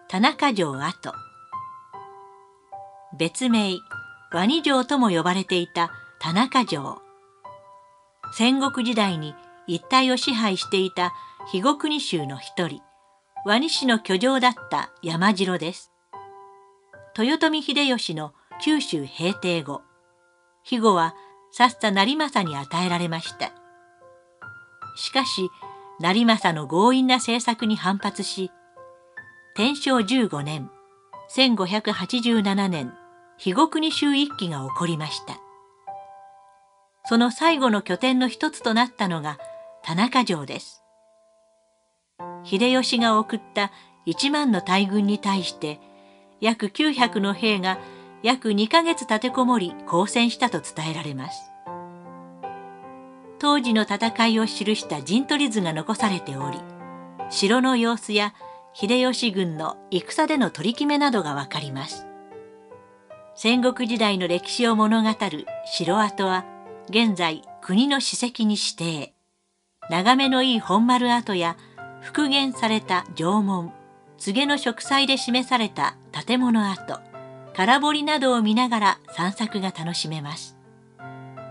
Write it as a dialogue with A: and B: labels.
A: 田中城跡。別名ワニ城とも呼ばれていた田中城。戦国時代に一帯を支配していた肥後国衆の一人、ワニ氏の居城だった山城です。豊臣秀吉の九州平定後、肥後はさっさ成政に与えられました。しかし、成政の強引な政策に反発し、天正15年、1587年、肥後国衆一揆が起こりました。その最後の拠点の一つとなったのが田中城です。秀吉が送った1万の大軍に対して、約900の兵が約2ヶ月立てこもり抗戦したと伝えられます。当時の戦いを記した陣取り図が残されており、城の様子や秀吉軍の戦での取り決めなどがわかります。戦国時代の歴史を物語る城跡は現在国の史跡に指定。眺めのいい本丸跡や復元された城門、柘植の植栽で示された建物跡、空堀などを見ながら散策が楽しめます。